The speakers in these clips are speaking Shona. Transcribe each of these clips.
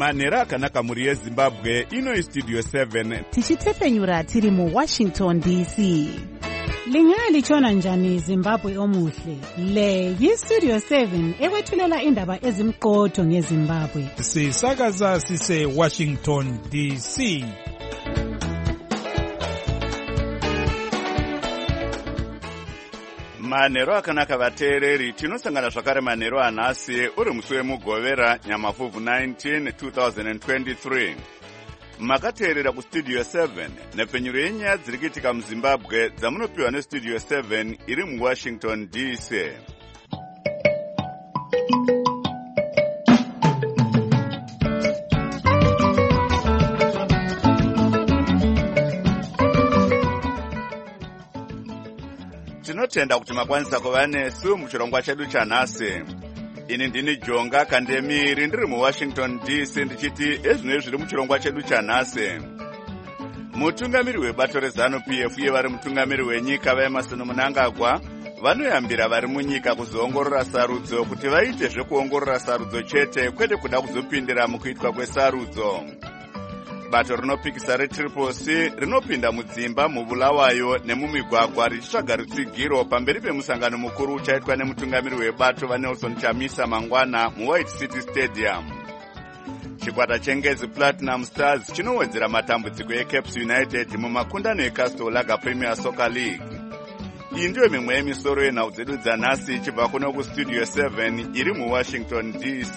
manhero akanaka muri yezimbabwe. Ino istudio 7 tichitefenyura tiri mu Washington DC. Lingalitshona njani Zimbabwe omuhle? Le yistudio 7 ewethulela indaba ezimqotho ngeZimbabwe. Sisakaza sise Washington DC. manhero akanaka vateereri, tinosangana zvakare manhero anhasi uri musi wemugovera nyamafuvhu 19 2023. Makateerera kustudio 7 nepfenyuro yenyaya dziri kuitika muzimbabwe dzamunopiwa nestudio 7 iri muwashington DC. Tinotenda kuti makwanisa kuva nesu muchirongwa chedu chanhasi. Ini ndini Jonga Kandemiri ndiri muWashington DC ndichiti ezvinoi zviri muchirongwa chedu chanhasi. Mutungamiri webato reZANU-PF uye vari mutungamiri wenyika vaEmmerson Mnangagwa vanoyambira vari munyika kuzoongorora sarudzo kuti vaite zvekuongorora sarudzo chete kwete kuda kuzopindira mukuitwa kwesarudzo. Bato rinopikisa reTriple-C rinopinda mudzimba mubulawayo nemumigwagwa richitsvaga rutsigiro pamberi pemusangano mukuru uchaitwa nemutungamiri webato vaNelson Chamisa mangwana muWhite City Stadium. Chikwata chengezi Platinum Stars chinowedzera matambudziko eCaps United mumakundano eCastle Lager Premier Soccer League. Iyi ndiyo mimwe yemisoro yenhau dzedu dzanhasi ichibva kuno kustudio 7 iri muWashington DC.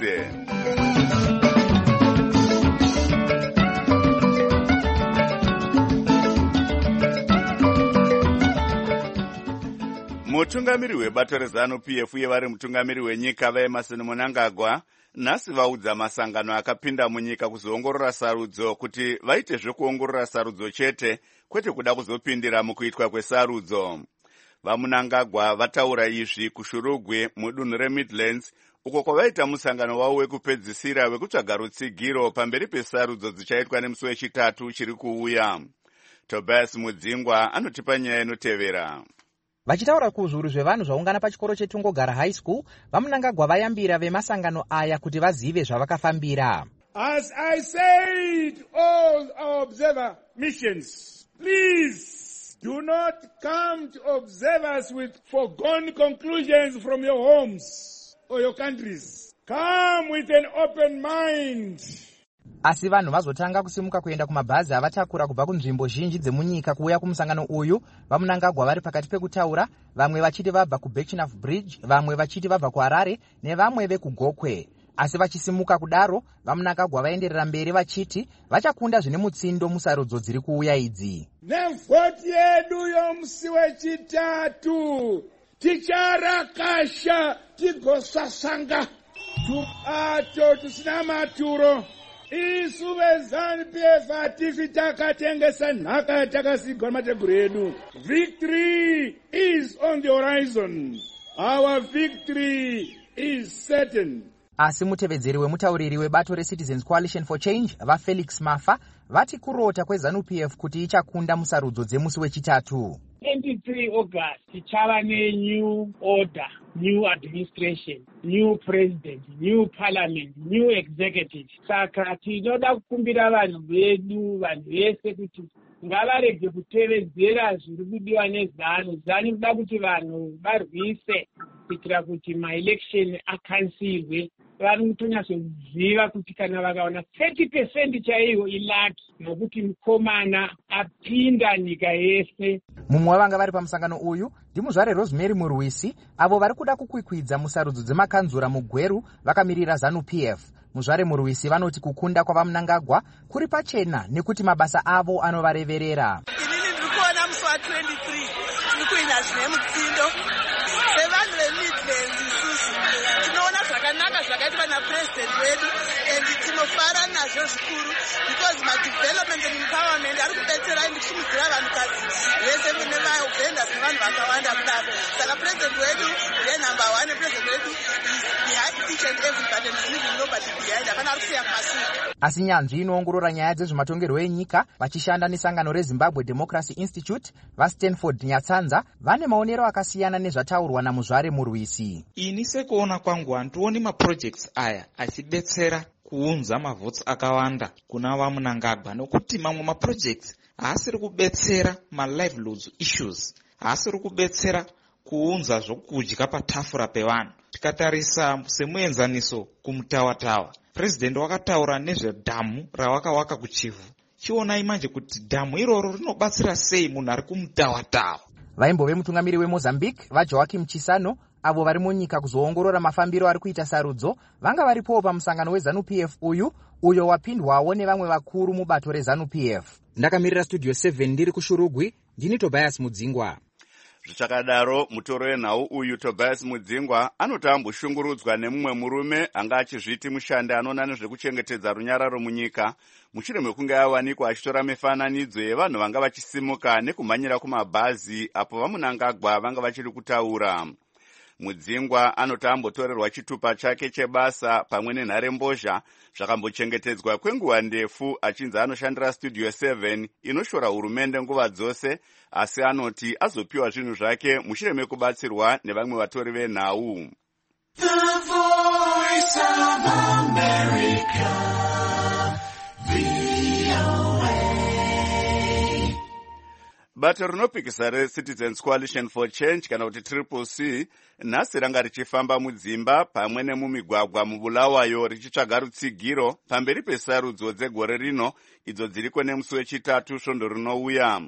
Mutungamiri webato reZANU-PF uye vari mutungamiri wenyika vaEmmerson Mnangagwa nhasi vaudza masangano akapinda munyika kuzoongorora sarudzo kuti vaite zvekuongorora sarudzo chete kwete kuda kuzopindira mukuitwa kwesarudzo. VaMnangagwa vataura izvi kuShurugwi mudunhu reMidlands uko kwavaita musangano wavo wekupedzisira wekutsvaga rutsigiro pamberi pesarudzo dzichaitwa nemusi wechitatu chiri kuuya. Tobias Mudzingwa anotipa nyaya inotevera. Vachitaura kuzviuru zvevanhu zvaungana pachikoro cheTungogara High School, vaMnangagwa vayambira vemasangano aya kuti vazive zvavakafambira. As I said, all our observer missions, please do not come to observe us with foregone conclusions from your homes or your countries. Come with an open mind. Asi vanhu vazotanga kusimuka kuenda kumabhazi avatakura kubva kunzvimbo zhinji dzemunyika kuuya kumusangano uyu. VaMnangagwa vari pakati pekutaura, vamwe vachiti vabva kuBirchnough Bridge, vamwe vachiti vabva kuHarare nevamwe vekugokwe. Asi vachisimuka kudaro, vaMnangagwa vaenderera mberi vachiti vachakunda zvine mutsindo musarudzo dziri kuuya idzi. Nevhoti yedu yomusi wechitatu ticharakasha tigosasanga tubato tusina maturo. Isu veZANU-PF hatisi takatengesa nhaka yatakasigwa mateguru edu. Victory is on the horizon. Our victory is certain. Asi mutevedzeri wemutauriri webato reCitizens Coalition for Change vaFelix Mafa vati kurota kweZANU-PF kuti ichakunda musarudzo dzemusi wechitatu. 23 August tichava new order, new administration, new president, new parliament, new executive. Saka tinoda kukumbira vanhu vedu, vanhu vese kuti ngavarege kutevedzera zviri kudiwa neZANU. ZANU inoda kuti vanhu varwise kuitira kuti maelection akansilwe. Vanhu kutonyasoziva kuti kana vakaona 30% chaiyo ilaki nokuti mukomana apinda nyika yese. Mumwe wavanga vari pamusangano uyu ndimuzvare Rosemary Murwisi, avo vari kuda kukwikwidza musarudzo dzemakanzura muGweru vakamirira ZANU-PF. Muzvare Murwisi vanoti kukunda kwavaMnangagwa kuri pachena nekuti mabasa avo anovareverera. Inini ndiri kuona musi wa23 tiri kuina zvine mutsindo sevanhu veMidlands. Isusu tinoona zvakanaka zvakaitwa napresident wedu and tinofara nazvo zvikuru because madevelopment and empowerment ari kubetsera ndikushimidzira vanhukadzi vese nevavhendas nevanhu vakawanda kudaro. Saka president wedu ndenumber 1. President wedu is behind each and everybody and leaving nobody behind. Hapana ari kusiya kumasuku. Asi nyanzvi inoongorora nyaya dzezvematongerwo enyika vachishanda nesangano reZimbabwe Democracy Institute vaStanford Nyatsanza vane maonero akasiyana nezvataurwa namuzvare Murwisi. Ini sekuona kwangu handioni maprojects aya achidetsera kuunza mavhotsi akawanda kuna vaMnangagwa, nokuti mamwe maprojects haasiri kubetsera malivelihood issues, haasiri kubetsera kuunza zvokudya patafura pevanhu. Tikatarisa semuenzaniso kumutawa-tawa, president wakataura nezvedhamu rawakawaka kuChivu. Chionai manje kuti dhamu iroro rinobatsira sei munhu ari kumutawa-tawa. Vaimbove mutungamiri weMozambique vaJoaquim Chissano avo vari munyika kuzoongorora mafambiro ari kuita sarudzo vanga varipowo pamusangano weZANU-PF uyo wapindwawo nevamwe vakuru mubato reZANU-PF. Ndakamirira Studio 7 ndiri kuShurugwi, ndini Tobias Mudzingwa. Zvichakadaro, mutoro wenhau uyu Tobias Mudzingwa anotamboshungurudzwa nemumwe murume anga achizviti mushandi anoona nezvekuchengetedza runyararo munyika, mushure mekunge awanikwa achitora mifananidzo yevanhu vanga vachisimuka nekumhanyira kumabhazi apo vaMnangagwa vanga vachiri kutaura. Mudzingwa anotambotorerwa chitupa chake chebasa pamwe nenharembozha zvakambochengetedzwa kwenguva ndefu, achinzi anoshandira Studio 7 inoshora hurumende nguva dzose, asi anoti azopiwa zvinhu zvake mushure mekubatsirwa nevamwe vatori venhau. Bato rinopikisa reCitizens Coalition for Change kana kuti CCC nhasi ranga richifamba mudzimba pamwe nemumigwagwa muBulawayo richitsvaga rutsigiro pamberi pesarudzo dzegore rino idzo dziriko nemusi wechitatu svondo rinouya.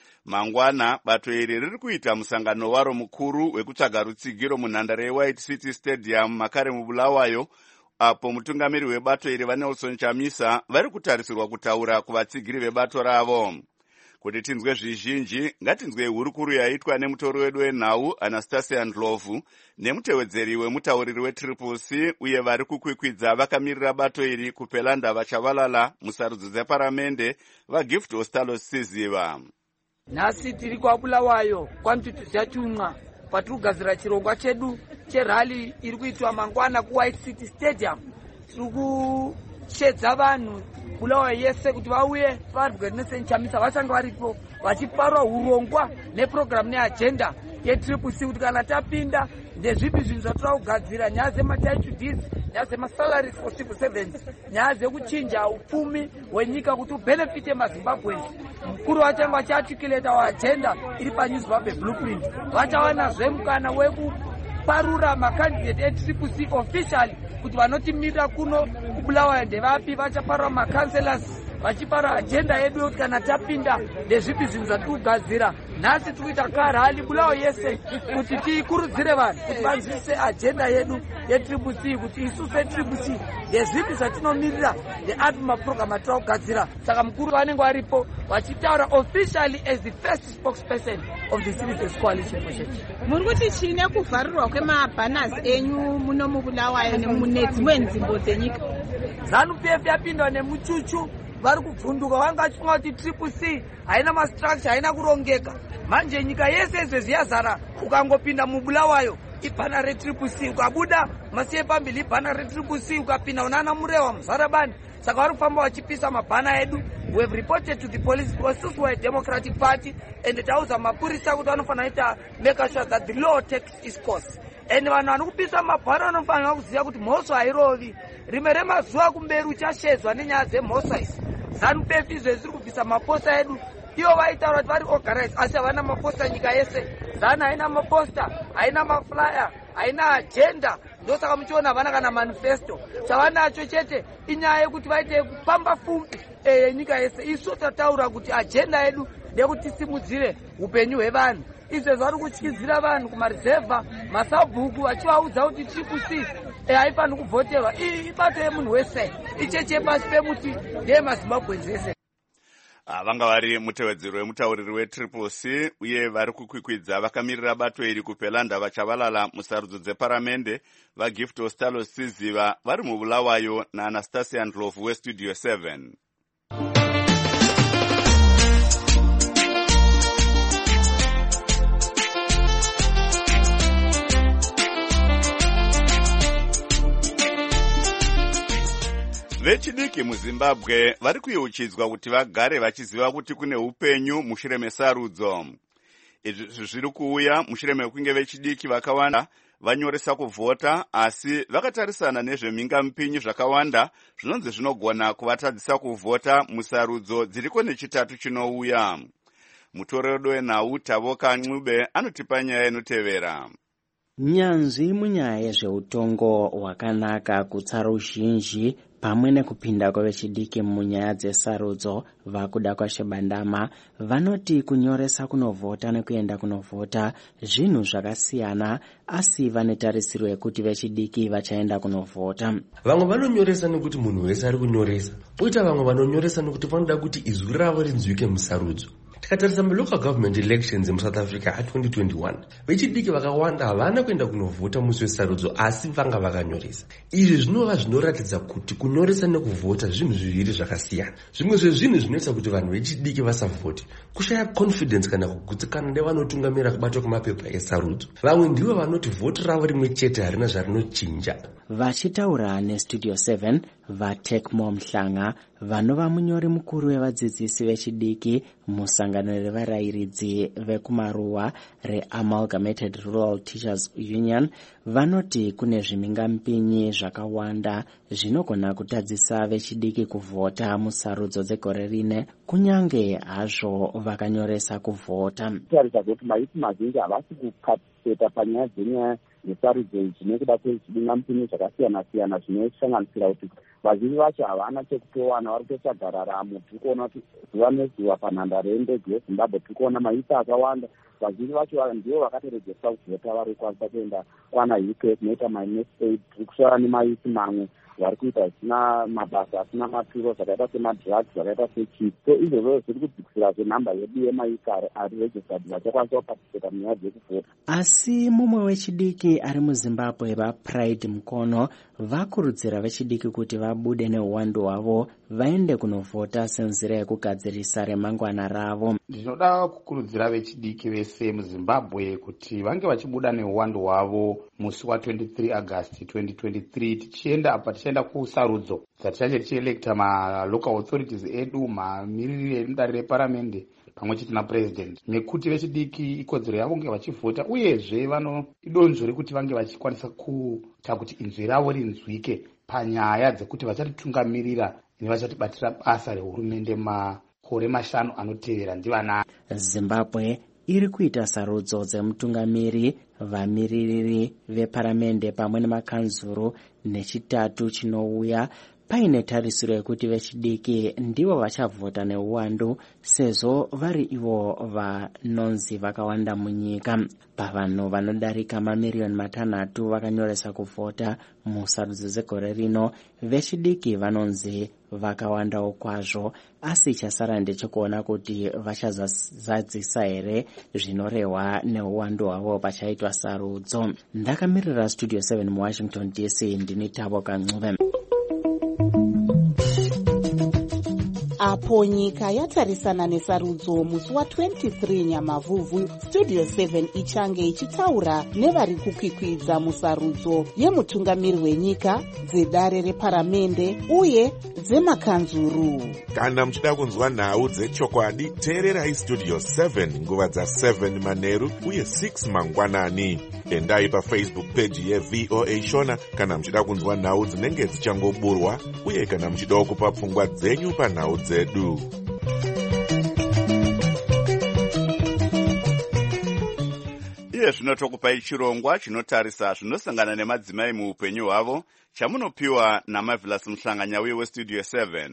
Mangwana bato iri riri kuita musangano waro mukuru wekutsvaga rutsigiro munhandare yeWhite City Stadium makare muBulawayo, apo mutungamiri webato iri vaNelson Chamisa vari kutarisirwa kutaura kuvatsigiri vebato ravo. Kuti tinzwe zvizhinji, ngatinzwe hurukuru yaitwa nemutori wedu wenhau Anastasia Ndlovu nemutevedzeri wemutauriri weCCC uye vari kukwikwidza vakamirira bato iri kupela ndava chavalala musarudzo dzeparamende vaGift Ostalos Siziva. Nhasi tiri kwaBulawayo kwaMtutuzi Chumwa patiri kugadzira chirongwa chedu cherali iri kuitwa mangwana kuWhite City Stadium. Tiri kushedza vanhu Bulawayo yese kuti vauye vaNelson Chamisa vachange varipo vachiparwa urongwa neprogramu neagenda yeCCC kuti kana tapinda ndezvipi zvinhu zvatira kugadzira, nyaya dzematitle deeds, nyaya dzemasalaries for civil servants, nyaya dzekuchinja upfumi hwenyika kuti ubenefite maZimbabweans. Mukuru vachange vachiarticulate agenda iri paNewsZimbabwe blueprint. Vachawanazve mukana wekuparura makandidate eCCC officially kuti vanotimirira kuno kuBulawayo ndevapi, vachaparura macancelors vachipara agenda yedu kuti kana tapinda ndezvipi zvinhu zvatiri kugadzira. Nhasi tiri kuita karali Bulawayo yese kuti tikurudzire vanhu kuti vanzwisise agenda yedu yeCCC, kuti isu seCCC ndezvipi zvatinomirira neapi maprogramu atiri kugadzira. Saka mukuru vanenge varipo vachitaura officially as the first spokesperson of the Citizens Coalition for Change. Muri kuti chine kuvharirwa kwemabhanners enyu muno muBulawayo nemune nzvimbo dzenyika? ZANU-PF yapindwa nemuchuchu, vari kubvunduka, vanga vachifunga kuti CCC haina mastructure, haina kurongeka. Manje nyika yese izvezvi yazara, ukangopinda muBulawayo ibhana reCCC, ukabuda masiye pambili ibhana reCCC, ukapinda unana Murewa Muzarabani. Saka vari kufamba vachipisa mabhana edu. We have reported to the police because we are a democratic party, and tauza mapurisa kuti vanofanira make sure that the law takes its course. And vanhu vari kupisa mabhana vanofanira kuziva kuti mhosva hairovi. Rimwe remazuva kumberi uchashedzwa nenyaya dzemhosva idzi. ZANU-PF izvezvi iri kubvisa maposta edu. Ivo vaitaura kuti vari organized asi havana maposta nyika yese. ZANU haina maposta, haina maflyer, haina agenda. Ndosaka muchiona havana kana manifesto. Chavanacho chete inyaya yekuti vaite kupamba fumbi nyika yese. Isu tataura kuti agenda yedu ndeyekuti tisimudzire upenyu hwevanhu. Izvezvi vari kutyidzira vanhu kumarizevha, masabhuku vachivaudza kuti CCC haifaniri kuvhoterwa. Ibato yemunhu wese, icheche pasi pemuti ndeyemaZimbabweans ese. Vanga vari mutevedzeri wemutauriri weCCC uye vari kukwikwidza vakamirira bato iri kupela ndava chavalala musarudzo dzeparamende vaGift Ostalos Siziva vari muBulawayo naAnastasia Ndlovu weStudio 7. Vechidiki muZimbabwe vari kuyeuchidzwa kuti vagare vachiziva kuti kune upenyu mushure mesarudzo. Izvi zviri kuuya mushure mekunge vechidiki vakawanda vanyoresa kuvhota, asi vakatarisana nezvemhingamupinyi zvakawanda zvinonzi zvinogona kuvatadzisa kuvhota musarudzo dziriko nechitatu chinouya. Mutoredo wenhau Tavoka Ncube anotipa nyaya inotevera. Nyanzvi munyaya yezveutongo hwakanaka, kutsa ruzhinji pamwe nekupinda kwevechidiki munyaya dzesarudzo vakuda kwaShabandama vanoti kunyoresa kunovhota nekuenda kunovhota zvinhu zvakasiyana, asi vanetarisiro yekuti vechidiki vachaenda kunovhota. Vamwe vanonyoresa nekuti munhu wese ari kunyoresa, poita vamwe vanonyoresa nekuti vanoda kuti izwi ravo rinzwike musarudzo. Tikatarisa local government elections in South Africa a2021, vechidiki vakawanda havana kuenda kunovhota musi wesarudzo asi vanga vakanyoresa. Izvi zvinova zvinoratidza kuti kunyoresa nekuvhota zvinhu zviviri zvakasiyana. Zvimwe zvezvinhu zvinoita kuti vanhu vechidiki vasavhoti kushaya confidence kana kugutsikana nevanotungamira kubatwa kwemapepa esarudzo. Vamwe ndivo vanoti vhoti ravo rimwe chete harina zvarinochinja. Vachitaura neStudio 7, vaTekmo Mhlanga vanova munyori mukuru wevadzidzisi vechidiki musangano revarayiridzi vekumaruwa reAmalgamated Rural Teachers Union vanoti kune zvimhingamupinyi zvakawanda zvinogona kutadzisa vechidiki kuvhota musarudzo dzegore rine kunyange hazvo vakanyoresa kuvhota. Tarisa kuti maiti mazhinji havasi kuparticipata panyaya dzenyaya yesarudzo idzi nekuda kwezvimhingamupinyi zvakasiyana-siyana zvinosanganisira kuti vazhinji vacho havana chekutowana, vari kutosagararamo. Tiri kuona kuti zuva nezuva panhandare yendege yeZimbabwe tiri kuona maisa akawanda. Vazhinji vacho ndivo vakatorejesa kuvhota vari kukwanisa kuenda kwana UK kunoita maNSAID. Tiri kushora nemaisi mamwe vari kuita zvisina mabasa asina maturo zvakaita semadrugs zvakaita sechief. So izvozvo zviri kudzikisira zvenhamba yedu yemaisa ari registered vachakwanisa kuparticipata munyaya dzekuvhota. Asi mumwe wechidiki ari muZimbabwe vaPride Mukono vakurudzira vechidiki kuti vabude neuwandu hwavo vaende kunovhota senzira yekugadzirisa remangwana ravo. Ndinoda kukurudzira vechidiki vese muZimbabwe kuti vange vachibuda neuwandu hwavo musi wa23 August 2023 tichienda apa tichienda kusarudzo dzatichache tichielekta malocal authorities edu, mamiriri emudare reparamende pamwe chete napresident. Nekuti vechidiki ikodzero yavo kunge vachivhota, uyezve vano idonzvo rekuti vange vachikwanisa kuita kuti inzwi ravo rinzwike panyaya dzekuti vachatitungamirira nevachatibatira basa rehurumende makore 5 anotevera ndivana. Zimbabwe iri kuita sarudzo dzemutungamiri, vamiririri veparamende pamwe nemakanzuru nechitatu chinouya, paine tarisiro yekuti vechidiki ndivo vachavhota neuwandu sezvo vari ivo vanonzi vakawanda munyika. Pavanhu vanodarika mamiliyoni 6 vakanyoresa kuvhota musarudzo dzegore rino, vechidiki vanonzi vakawandawo kwazvo, asi chasara ndechekuona kuti vachazadzisa here zvinorehwa neuwandu hwavo pachaitwa sarudzo. Ndakamirira Studio 7 muWashington DC, ndini Tavoka Ncube. Apo nyika yatarisana nesarudzo musi wa23 Nyamavhuvhu, Studio 7 ichange ichitaura nevari kukwikwidza musarudzo yemutungamiri wenyika, dzedare reparamende uye dzemakanzuru. Kana muchida kunzwa nhau dzechokwadi, teererai Studio 7 nguva dza7 manheru uye 6 mangwanani. Endai paFacebook page yeVOA Shona kana muchida kunzwa nhau dzinenge dzichangoburwa, uye kana muchida kupa pfungwa dzenyu panhau dzedu. Iye zvino tokupai chirongwa chinotarisa zvinosangana nemadzimai muupenyu hwavo, chamunopiwa naMarvelous Mhlanganyauye weStudio 7.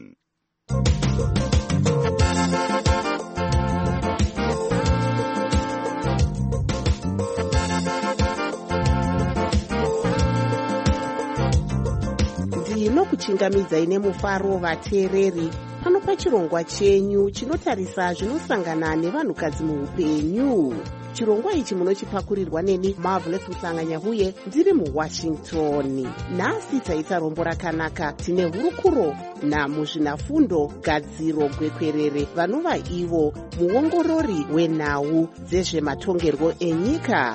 Ndinokuchingamidzai nemufaro vateereri pano pachirongwa chenyu chinotarisa zvinosangana nevanhukadzi muupenyu. Chirongwa ichi munochipakurirwa neni Marvelous Mhlanganyauye ndiri muWashington. Nhasi taita rombo rakanaka, tine hurukuro namuzvinafundo Gadziro Gwekwerere vanova ivo muongorori wenhau dzezvematongerwo enyika.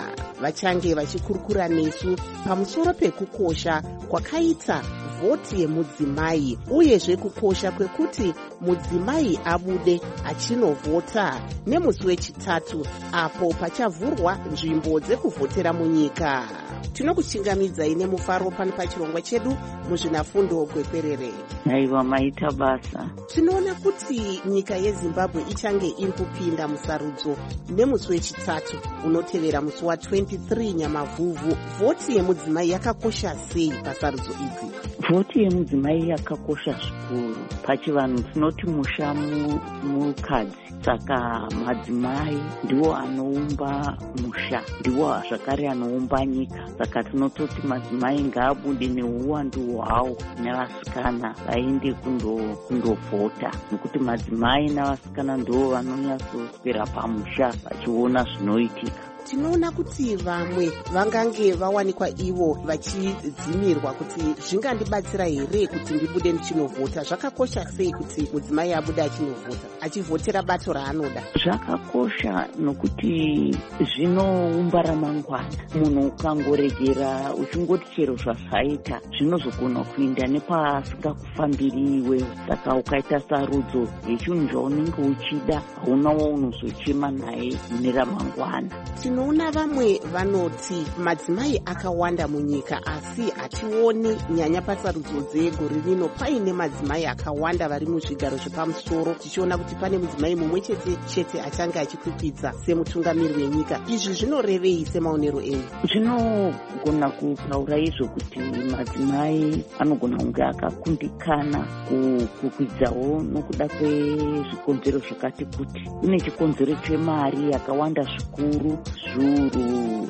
vachange vachikurukura nesu pamusoro pekukosha kwakaita vhoti yemudzimai uyezve kukosha kwekuti mudzimai abude achinovhota nemusi wechitatu apo pachavhurwa nzvimbo dzekuvhotera munyika. Tinokuchingamidzai nemufaro pano pachirongwa chedu muzvinafundo gwekwerere. Aiwa, maita basa. Tinoona kuti nyika yeZimbabwe ichange iri kupinda musarudzo nemusi wechitatu unotevera musi wa23 Nyamavhuvhu. Vhoti yemudzimai yakakosha sei pasarudzo idzi? Vhoti yemudzimai yakakosha zvikuru. Pachivanhu tinoti musha mukadzi, saka madzimai ndiwo anoumba musha, ndiwo zvakare anoumba nyika. Saka tinototi madzimai ngaabude neuwandu hwawo nevasikana vaende kundovhota, nekuti madzimai navasikana ndiwo vanonyatsoswera pamusha vachiona zvinoitika. Tinoona kuti vamwe vangange vawanikwa ivo vachidzimirwa kuti zvingandibatsira here kuti ndibude ndichinovhota. Zvakakosha sei kuti mudzimai abude achinovhota, achivhotera bato raanoda? Zvakakosha nokuti zvinoumba ramangwana. Munhu ukangoregera uchingoti chero zvazvaita zvinozogona kuinda nepasingakufambiri iwewe. Saka ukaita sarudzo yechinhu zvaunenge uchida, hauna waunozochema naye mune ramangwana. Tinoona vamwe vanoti madzimai akawanda munyika, asi hationi nyanya pasarudzo dzegore rino paine madzimai akawanda vari muzvigaro zvepamusoro, tichiona kuti pane mudzimai mumwe chete achange achikwikwidzwa semutungamiri wenyika. Izvi zvinorevei semaonero enyu? Zvinogona kutaura izvo kuti madzimai anogona kunge akakundikana kukwidzawo nokuda kwezvikonzero zvakati kuti. Kune chikonzero chemari yakawanda zvikuru, zviuru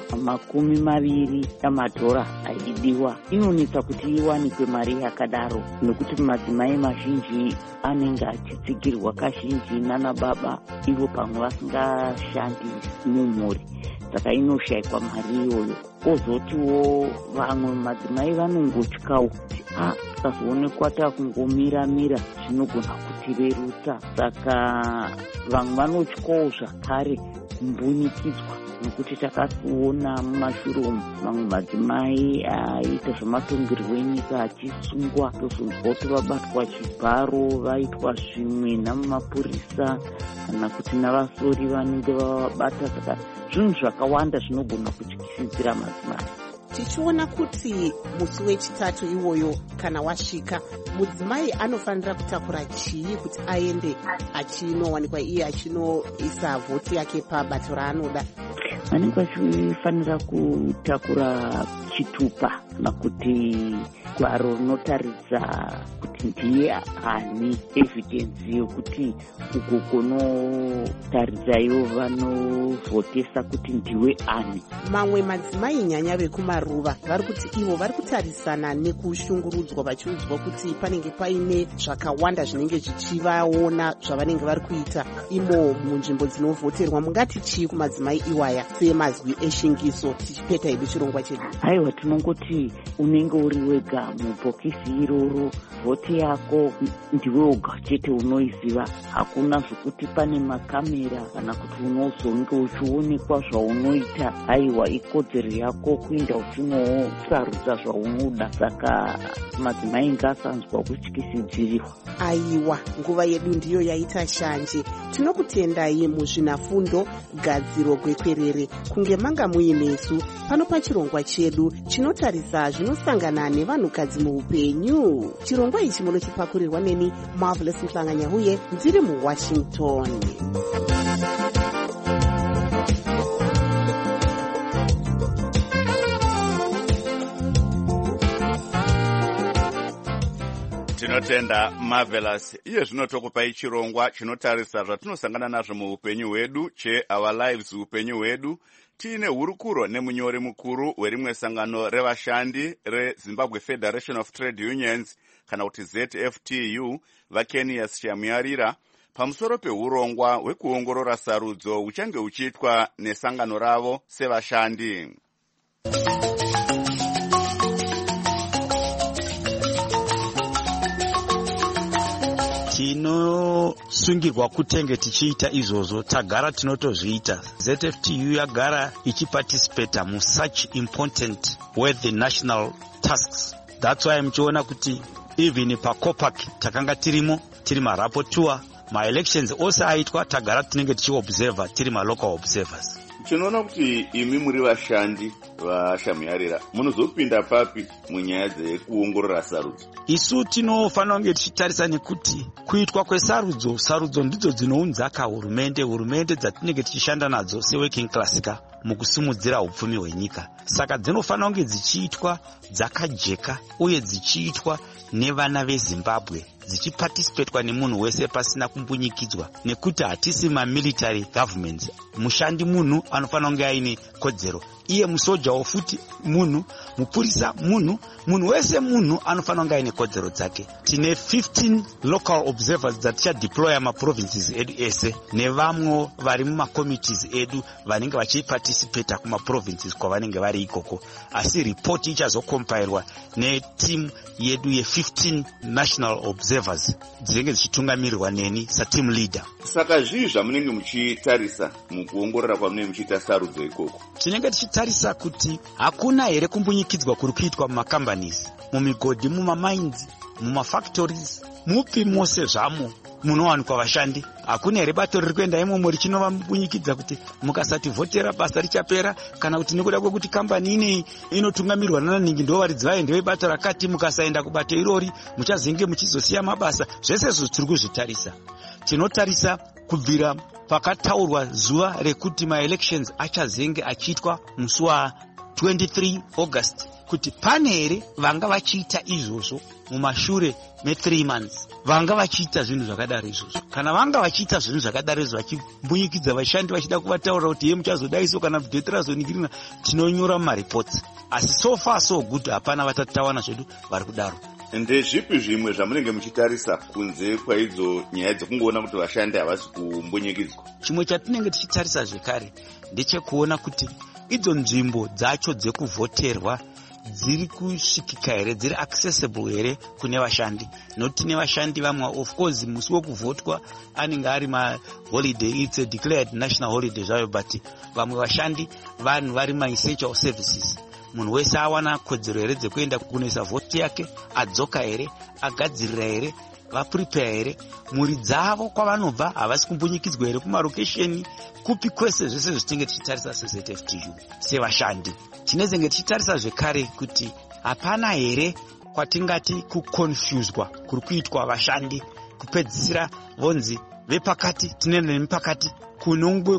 20 yamadhora aidiwa. Inonetsa kuti iwanikwe mari yakadaro nokuti madzimai mazhinji anenge achitsigirwa kazhinji nana baba, ivo pamwe vasingashandi mumhuri, saka inoshayikwa mari iyoyo. Kozotiwo vamwe madzimai vanongotyawo kuti tikazoonekwa takungomira zvinogona kutirerutsa, saka vamwe vanotyawo zvakare kumbunikidzwa, nokuti takasiona mumashure umu mamwe madzimai aita zvematongerwo enyika achisungwa, tozonzwa kuti vabatwa chibharo, vaitwa zvimwe namapurisa kana kuti navasori vanenge vavabata. Saka zvinhu zvakawanda zvinogona kutyisidzira madzimai. Tichiona kuti musi wechitatu iwoyo kana wasvika, mudzimai anofanira kutakura chii kuti aende achinowanikwa iye achinoisa vhoti yake pabato raanoda? Vanenge vachifanira kutakura chitupa kana kuti gwaro rinotaridza kuti ndiye ani, evidence yokuti uko kunotaridza ivo vanovhotesa kuti ndiwe ani. Mamwe madzimai nyanya vekumaruva vari kuti ivo vari kutarisana nekushungurudzwa, vachiudzwa kuti panenge paine zvakawanda zvinenge zvichivaona zvavanenge vari kuita imo munzvimbo dzinovhoterwa. Mungati chii kumadzimai iwaya semazwi eshingiso tichipeta hedu chirongwa chedu? Haiwa, tinongoti unenge uri wega mubhokisi iroro, vhoti yako ndiwe oga chete unoiziva. Hakuna zvokuti pane makamera kana kuti unozonge uchionekwa zvaunoita. Haiwa, ikodzero yako kuenda uchinosarudza zvaunoda. Saka madzimai ngasanzwa kutyisidzirirwa. Aiwa, nguva yedu ndiyo yaita shanje. Tinokutendai muzvinafundo gadziro gwekwerere kunge manga muinesu pano pachirongwa chedu chinotarisa zvinosangana nevanhukadzi muupenyu. Chirongwa ichi munochipakurirwa neni Marvelous Mhlanganyahuye ndiri muWashington. Tinotenda Marvelous. Iye zvinotokupai chirongwa chinotarisa zvatinosangana nazvo muupenyu hwedu, Our Lives upenyu hwedu. Tiine hurukuro nemunyori mukuru werimwe sangano revashandi reZimbabwe Federation of Trade Unions kana kuti ZFTU, vaKenias Shamuyarira, pamusoro peurongwa hwekuongorora sarudzo huchange huchiitwa nesangano ravo sevashandi. tinosungirwa kutenge tichiita izvozvo, tagara tinotozviita. ZFTU yagara ichiparticipata musuch important worthy national tasks. That's why muchiona kuti even paCOPAC takanga tirimo, tiri marapporteur. Ma-elections ose aitwa tagara tinenge tichiobserva tiri ma-local observers. Tinoona kuti imi muri vashandi vashamuyarira, munozopinda papi munyaya dzekuongorora sarudzo? Isu tinofanira kunge tichitarisa nekuti kuitwa kwesarudzo ndidzo dzinounzaka hurumende dzatinenge tichishanda nadzo se-working class mukusimudzira upfumi hwenyika. Saka dzinofanira kunge dzichiitwa dzakajeka uye dzichiitwa nevana veZimbabwe, dzichiparticipatwa nemunhu wese pasina kumbunyikidzwa, nekuti hatisi ma-military governments. Mushandi munhu anofanira kunge aine kodzero, iye musojawo futi munhu, mupurisa munhu wese munhu anofanira kunge aine kodzero dzake. Tine 15 local observers dzatichadeploya maprovinces edu ese, nevamwe vari mumakomitees edu vanenge vachiparticipata kumaprovinces kwavanenge vari ikoko. Asi report ichazokompairwa netimu yedu ye15 national observers dzinenge dzichitungamirirwa neni sateam leader. Saka zvii zvamunenge muchitarisa mukuongorora kwamunenge muchiita sarudzo ikoko? Tinenge tichitarisa kuti hakuna here kumbunyikidzwa kuri kuitwa mumacompanies, mumigodhi, mumamines, mumafactories, mupi mose zvamo munowanikwa vashandi. Hakuna here bato riri kuenda imomo richinova mbunyikidza kuti mukasativhotera basa richapera, kana kuti nekuda kwekuti kambani ineyi inotungamirwa nananingi ndo varidzi vaende vebato rakati, mukasaenda kubato irori muchazenge muchizosiya mabasa. Zvese izvo tiri kuzvitarisa. Tinotarisa kubvira pakataurwa zuva rekuti ma-elections achazenge achiitwa musi wa 23 August, kuti pane here vanga vachiita izvozvo mumashure me3 months, vanga vachiita zvinhu zvakadaro izvozvo. Kana vanga vachiita zvinhu zvakadaro izvo vachimbunyikidza vashandi vachida kuvataurira kuti ye muchazodaiso kana video tirazoningirina, tinonyora mumareports. Asi so far so good, hapana vatatawana zvedu vari kudaro. Ndezvipi zvimwe zvamunenge muchitarisa kunze kwaidzo nyaya dzekungoona kuti vashandi havasi kumbunyikidzwa? Chimwe chatinenge tichitarisa zvekare ndechekuona kuti idzo nzvimbo dzacho dzekuvhoterwa dziri kusvikika here, dziri accessible here kune vashandi. Nokuti tine vashandi vamwe, of course musi wekuvhotwa anenge ari maholiday, it's a declared national holiday zvayo, but vamwe vashandi vanhu vari ma-essential services. Munhu wese awana kodzero here dzekuenda kunoisa vhoti yake, adzoka here, agadzirira here, vaprepare here, mhuri dzavo kwavanobva havasi kumbunyikidzwa here kumarokesheni, kupi kwese. Zvese zvitinge tichitarisa seZFTU sevashandi. Tinezenge tichitarisa zvekare kuti hapana here kwatingati kukonfuswa kuri kuitwa vashandi, kupedzisira vonzi vepakati tinene nemipakati kunongwe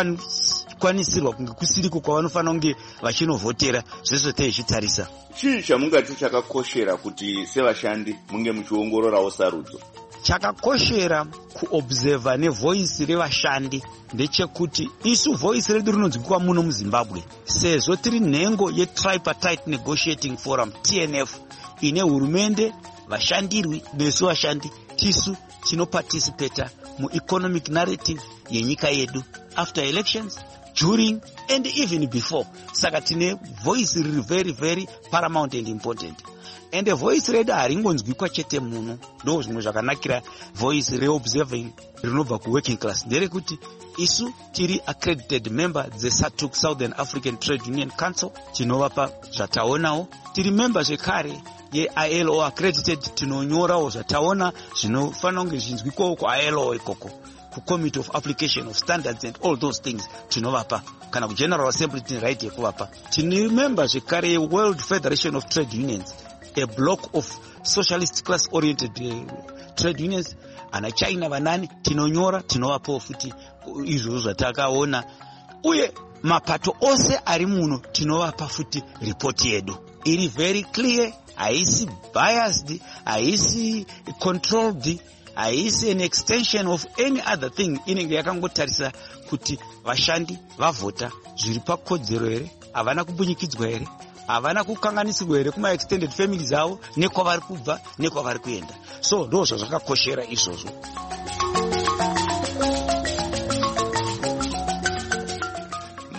kukwanisirwa kunge kusiriko kwavanofanira kunge vachinovhotera. Zvese teichitarisa. Chii chamungati chakakoshera kuti sevashandi munge muchiongororawo sarudzo? Chakakoshera kuobserva nevoisi revashandi ndechekuti isu voisi redu rinonzwikwa muno muZimbabwe, sezvo tiri nhengo yeTripartite Negotiating Forum TNF, ine hurumende, vashandirwi nesu vashandi. Tisu tinoparticipata mueconomic narrative yenyika yedu after elections, during and even before. Saka tine voice riri very very paramount and important. And the voice redu haringonzwikwa chete muno. Ndo zvimwe zvakanakira voice reobserving rinobva kuworking class nderekuti isu tiri accredited member dzeSATUC, Southern African Trade Union Council, tinovapa zvataonawo. Tiri member zvekare ye-ILO accredited, tinonyorawo zvataona zvinofanira kunge zvinzwikwawo ku-ILO ikoko, ku-Committee of Application of Standards and all those things tinovapa, kana ku-General Assembly tine right yekuvapa. Tine member zvekare ye-World Federation of Trade Unions, a block of socialist class oriented trade unions, ana China vanani, tinonyora tinovapawo futi izvo zvatakaona. Uye mapato ose ari muno tinovapa futi report yedu iri very clear, haisi biased, haisi controlled, haisi an extension of any other thing. Inenge yakangotarisa kuti vashandi vavhota zviri pakodzero here, havana kumbunyikidzwa here, havana kukanganisirwa here kuma extended families avo, nekwavari kubva nekwavari kuenda. So ndo zvazvakakoshera izvozvo.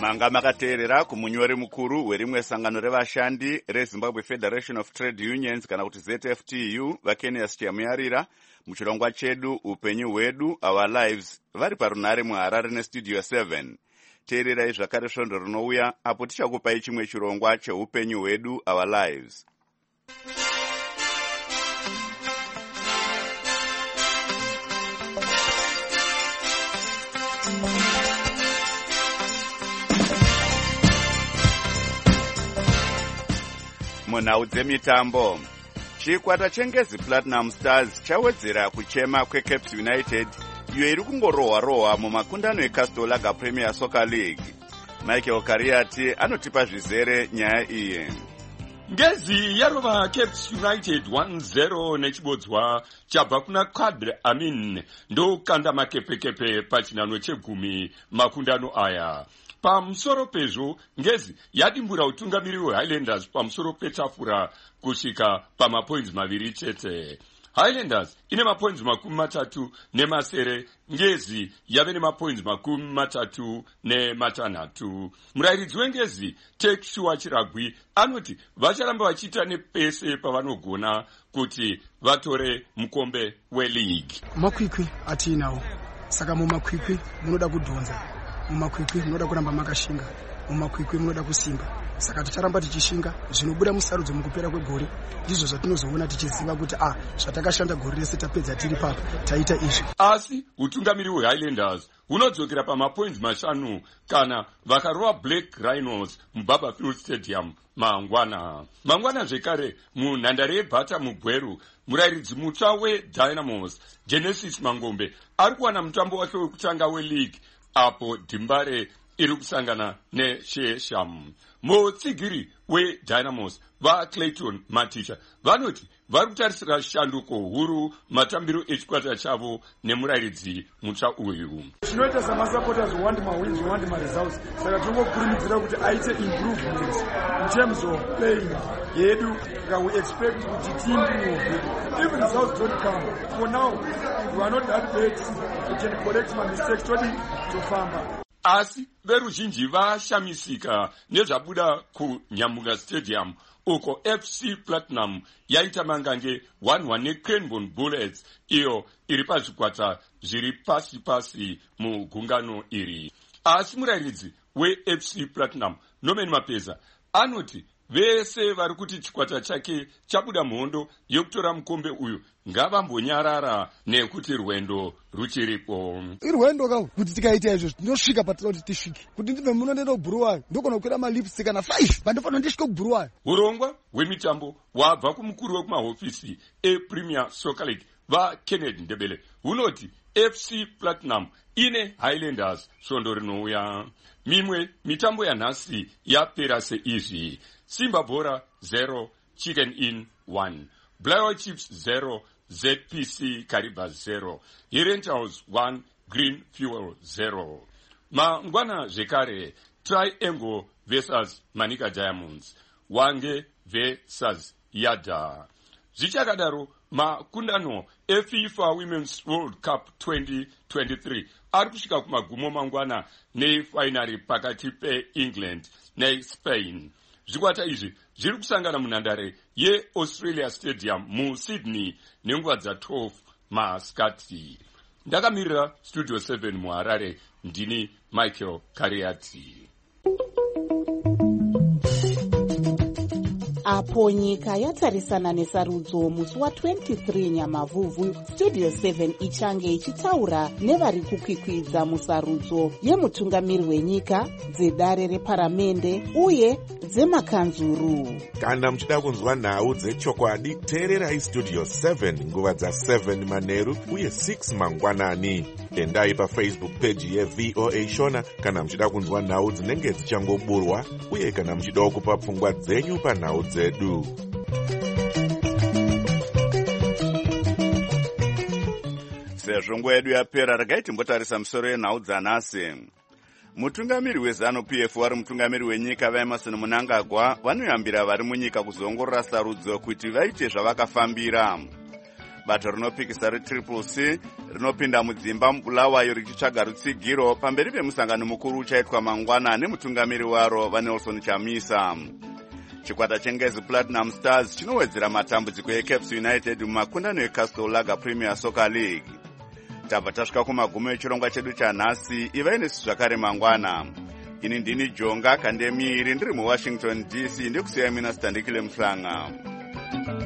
manga makateerera kumunyori mukuru werimwe sangano revashandi rezimbabwe federation of trade unions kana kuti ZFTU vakenias chiyamuyarira muchirongwa chedu upenyu hwedu our lives vari parunhare muharare nestudio 7. Teererai zvakare svondo rinouya apo tichakupai chimwe chirongwa cheupenyu hwedu our lives. Munhau dzemitambo, chikwata chengezi Platinum Stars chawedzera kuchema kweCaps United iyo iri kungorohwa-rohwa mumakundano eCastor Premier Soccer League. Michael Kariati anotipa zvizere nyaya iyi. Ngezi yarova Caps United 1-0 nechibodzwa chabva kuna Kadri Amin ndokanda makepekepe pachinano chegumi makundano aya. Pamusoro pezvo Ngezi yadimbura utungamiri hweHighlanders pamusoro petafura kusvika pamapoints maviri chete. Highlanders ine mapoints 30 Ngezi yave nemapoints 36. Murairidzi wengezi Tekshua Chiragwi anoti vacharamba vachiita nepese pavanogona kuti vatore mukombe weLeague. Makwikwi atinawo, saka mumakwikwi munoda kudhonza, mumakwikwi munoda kuramba makashinga, mumakwikwi munoda kusimba. Saka ticharamba tichishinga zvinobuda musarudzo mukupera kwegore ndizvo zvatinozoona tichiziva kuti zvatakashanda gore rese tapedza tiri papa taita izvi. Asi utungamiri hweHighlanders hunodzokera pamapoints 5 kana vakarova Black Rhinos muBarberfield Stadium mangwana zvekare munhandare yeBhata muGweru. Murairidzi mutsva weDynamos Genesis Mangombe ari kuwana mutambo wake wekutanga weLeague apo Dimbare iri kusangana neShesham. Mutsigiri weDynamos vaClayton Maticha vanoti vari kutarisira shanduko huru matambiro echikwata chavo nemurairidzi mutsva uyu. Zvinoita samasupporters want mawins, want results. Saka tinongokurumidzira kuti aite improvements in terms of playing yedu. We expect kuti team will if results don't come. For now, we are not that bad. We can correct my mistakes to famba. Asi veruzhinji vashamisika nezvabuda kuNyamunga Stadium uko FC Platinum yaita mangange 1-1 neCranbourne Bullets iyo iri pazvikwata zviri pasi mugungano iri. Asi murairidzi weFC Platinum Norman Mapeza anoti vese vari kuti chikwata chake chabuda mhondo yekutora mukombe uyu ngavambonyarara nekuti rwendo ruchiripo. Irwendo kuti tikaita izvo ndinosvika patinoda kuti tisvike. Kuti ndibve muno ndenda kuBuruwayo ndokona kukwira malipsi kana 5 pandifanira ndisvike kuBuruwayo. Urongwa hwemitambo wabva kumukuru wekumahofisi ePremier Soccer League vaKennedy Ndebele hunoti FC Platinum ine Highlanders svondo rinouya. Mimwe mitambo yanhasi yapera seizvi: Simba Bora 0 Chicken Inn 1, Blair Chips 0 ZPC Kariba 0, Herentals 1 Green Fuel 0. Mangwana zvekare Triangle vs Manika Diamonds, Wange vs Yada. Zvichakadaro makundano eFIFA Women's World Cup 2023 ari kusvika kumagumo mangwana nefainari pakati peEngland neSpain. Zvikwata izvi zviri kusangana munhandare yeAustralia Stadium muSydney nenguva dza12 masikati. Ndakamirira Studio 7 muHarare, ndini Michael Kariati. Apo nyika yatarisana nesarudzo musi wa23 Nyamavhuvhu, Studio 7 ichange ichitaura nevari kukwikwidza musarudzo yemutungamiri wenyika, dzedare reparamende uye dzemakanzuru. Kana muchida kunzwa nhau dzechokwadi, teererai Studio 7 nguva dza7 manheru uye 6 mangwanani. Endai paFacebook page yeVOA Shona kana muchida kunzwa nhau dzinenge dzichangoburwa uye kana muchida kupa pfungwa dzenyu panhau dzedu. Sezvo nguva yedu yapera, regai timbotarisa musoro yenhau dzanhasi. Mutungamiri weZANU-PF wari mutungamiri wenyika vaEmmerson Mnangagwa vanoyambira vari munyika kuzoongorora sarudzo kuti vaite zvavakafambira. bato rinopikisa retriple C rinopinda mudzimba mubulawayo richitsvaga rutsigiro pamberi pemusangano mukuru uchaitwa mangwana nemutungamiri waro vaNelson Chamisa. Chikwata chengezi Platinum Stars chinowedzera matambudziko eCaps United mumakundano eCastle Lager Premier Soccer League. Tabva tasvika kumagumo echirongwa chedu chanhasi. Ivai nesu zvakare mangwana. Ini ndini Jonga Kandemiri ndiri muWashington DC ndikusiyai mina Standikile Mhlanga.